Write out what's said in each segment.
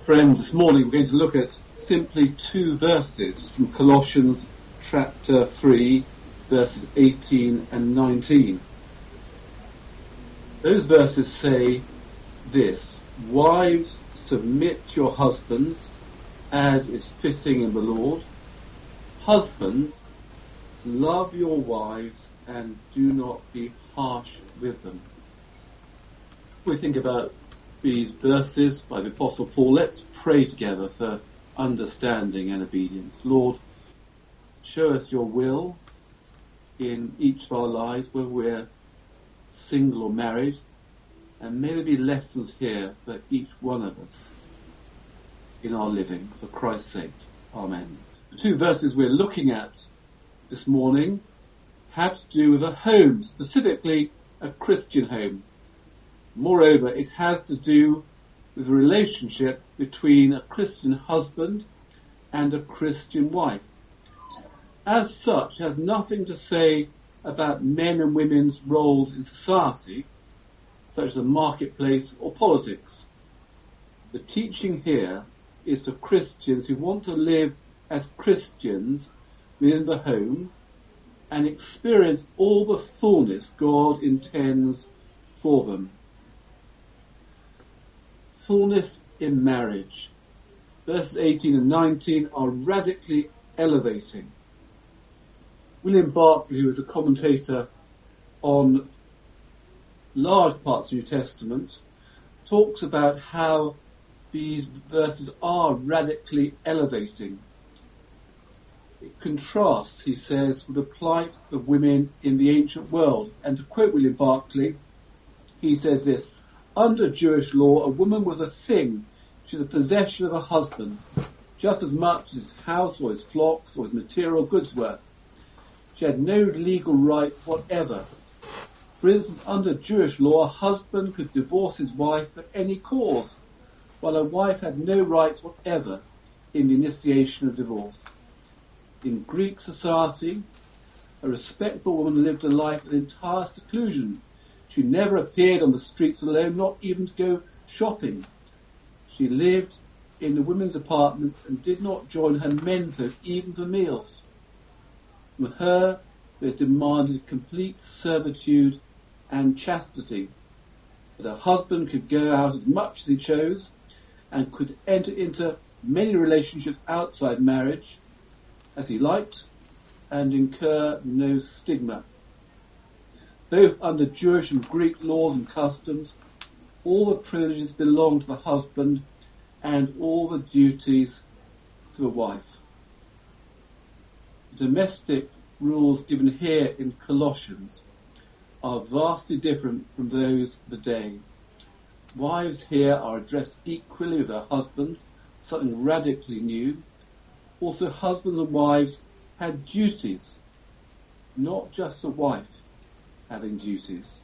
Friends, this morning we're going to look at simply two verses from Colossians chapter 3, verses 18 and 19. Those verses say this: "Wives, submit to your husbands, as is fitting in the Lord. Husbands, love your wives and do not be harsh with them." We think about these verses by the Apostle Paul. Let's pray together for understanding and obedience. Lord, show us your will in each of our lives, whether we're single or married, and may there be lessons here for each one of us in our living, for Christ's sake. Amen. The two verses we're looking at this morning have to do with a home, specifically a Christian home. Moreover, it has to do with the relationship between a Christian husband and a Christian wife. As such, it has nothing to say about men and women's roles in society, such as the marketplace or politics. The teaching here is for Christians who want to live as Christians within the home and experience all the fullness God intends for them. Fullness in marriage. Verses 18 and 19 are radically elevating. William Barclay, who was a commentator on large parts of the New Testament, talks about how these verses are radically elevating. It contrasts, he says, with the plight of women in the ancient world. And to quote William Barclay, he says this: "Under Jewish law, a woman was a thing. She was a possession of her husband, just as much as his house or his flocks or his material goods were. She had no legal right whatever. For instance, under Jewish law, a husband could divorce his wife for any cause, while a wife had no rights whatever in the initiation of divorce. In Greek society, a respectable woman lived a life of entire seclusion. She never appeared on the streets alone, not even to go shopping. She lived in the women's apartments and did not join her menfolk even for meals. From her, there was demanded complete servitude and chastity. But her husband could go out as much as he chose and could enter into many relationships outside marriage as he liked and incur no stigma. Both under Jewish and Greek laws and customs, all the privileges belong to the husband and all the duties to the wife." The domestic rules given here in Colossians are vastly different from those of the day. Wives here are addressed equally with their husbands, something radically new. Also, husbands and wives had duties, not just the wife having duties.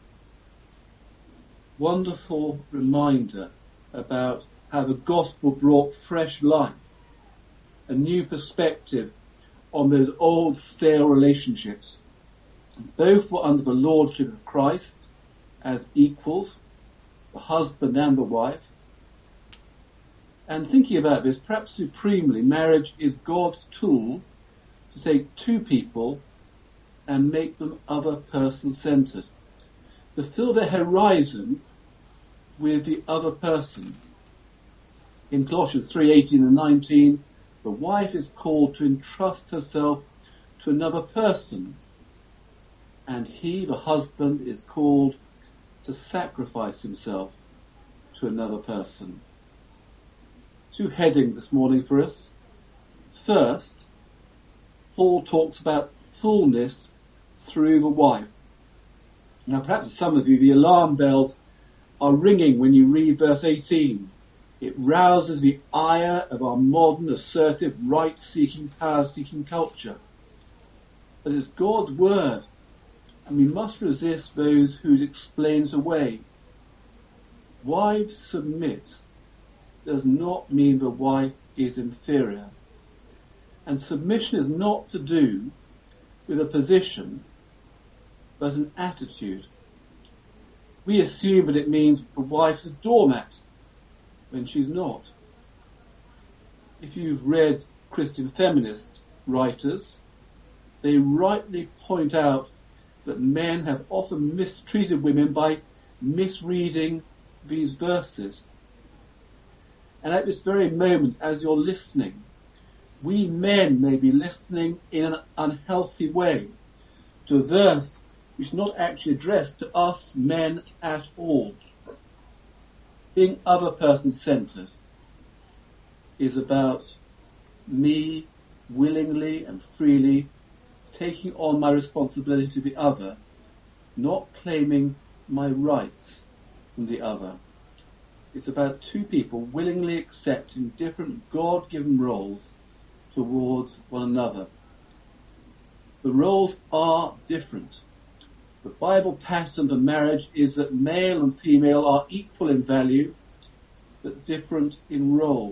Wonderful reminder about how the gospel brought fresh life, a new perspective on those old stale relationships. Both were under the lordship of Christ as equals, the husband and the wife. And thinking about this, perhaps supremely, marriage is God's tool to take two people and make them other person-centered, to fill their horizon with the other person. In Colossians 3:18 and 19, the wife is called to entrust herself to another person, and he, the husband, is called to sacrifice himself to another person. Two headings this morning for us. First, Paul talks about fullness through the wife. Now, perhaps for some of you, the alarm bells are ringing when you read verse 18. It rouses the ire of our modern, assertive, right-seeking, power-seeking culture. But it's God's word, and we must resist those who it explains away. Wives submit does not mean the wife is inferior. And submission is not to do with a position, but an attitude. We assume that it means the wife's a doormat when she's not. If you've read Christian feminist writers, they rightly point out that men have often mistreated women by misreading these verses. And at this very moment, as you're listening, we men may be listening in an unhealthy way to a verse which is not actually addressed to us men at all. Being other person centered is about me willingly and freely taking on my responsibility to the other, not claiming my rights from the other. It's about two people willingly accepting different God-given roles towards one another. The roles are different. The Bible pattern for marriage is that male and female are equal in value, but different in role.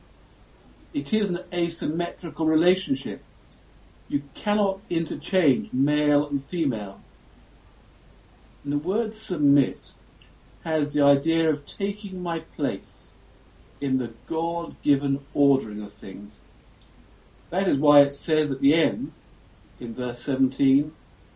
It is an asymmetrical relationship. You cannot interchange male and female. And the word submit has the idea of taking my place in the God-given ordering of things. That is why it says at the end, in verse 17,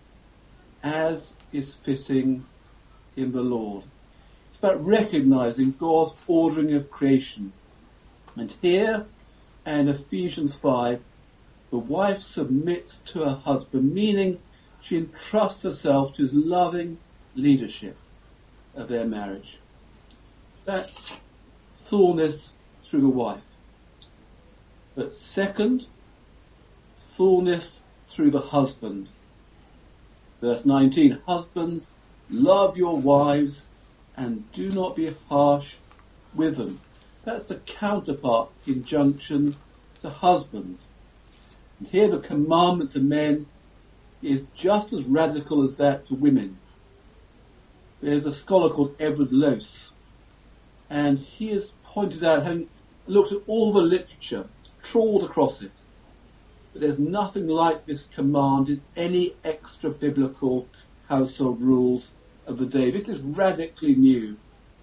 as is fitting in the Lord. It's about recognizing God's ordering of creation. And here, and Ephesians 5, the wife submits to her husband, meaning she entrusts herself to his loving leadership of their marriage. That's fullness through the wife. But second, fullness through the husband. Verse 19, husbands, love your wives and do not be harsh with them. That's the counterpart injunction to husbands. And here the commandment to men is just as radical as that to women. There's a scholar called Edward Lose, and he has pointed out, having looked at all the literature, trawled across it, that there's nothing like this command in any extra-biblical household rules of the day. This is radically new.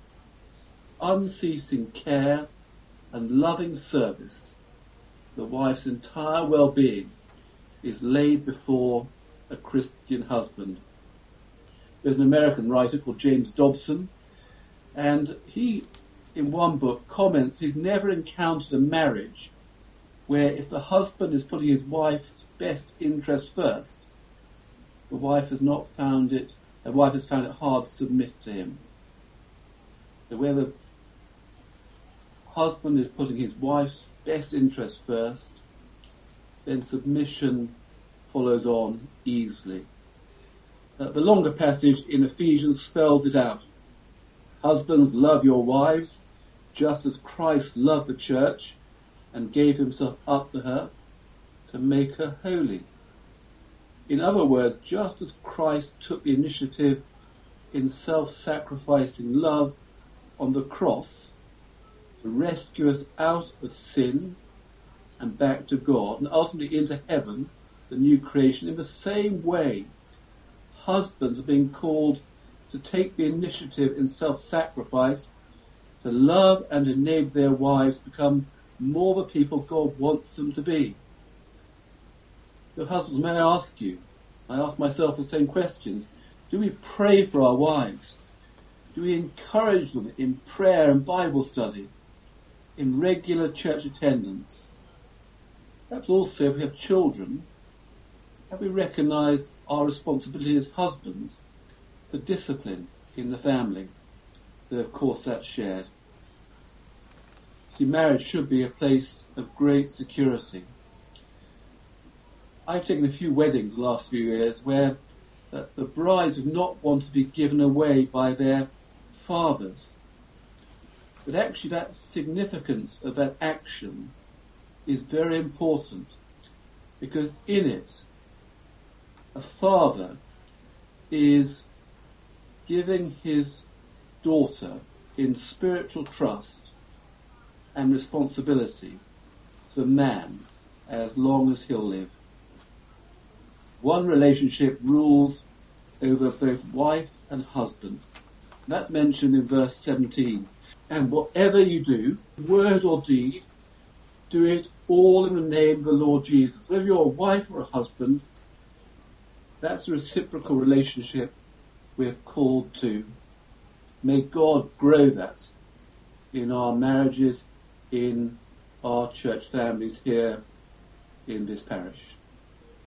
Unceasing care and loving service, the wife's entire well-being, is laid before a Christian husband. There's an American writer called James Dobson, and he, in one book, comments he's never encountered a marriage where if the husband is putting his wife's best interest first, the wife has found it hard to submit to him. So where the husband is putting his wife's best interest first, then submission follows on easily. The longer passage in Ephesians spells it out. Husbands, love your wives, just as Christ loved the church and gave himself up to her to make her holy. In other words, just as Christ took the initiative in self-sacrificing love on the cross to rescue us out of sin and back to God and ultimately into heaven, the new creation, in the same way, husbands are being called to take the initiative in self-sacrifice to love and enable their wives become more the people God wants them to be. So husbands, may I ask you, I ask myself the same questions. Do we pray for our wives? Do we encourage them in prayer and Bible study, in regular church attendance? Perhaps also if we have children, have we recognised our responsibility as husbands for discipline in the family? Though of course that's shared. See, marriage should be a place of great security. I've taken a few weddings the last few years where the brides have not wanted to be given away by their fathers. But actually that significance of that action is very important, because in it, a father is giving his daughter in spiritual trust and responsibility to man as long as he'll live. One relationship rules over both wife and husband. That's mentioned in verse 17. And whatever you do, word or deed, Do it all in the name of the Lord Jesus. Whether you're a wife or a husband, that's a reciprocal relationship we're called to. May God grow that in our marriages, in our church families here in this parish.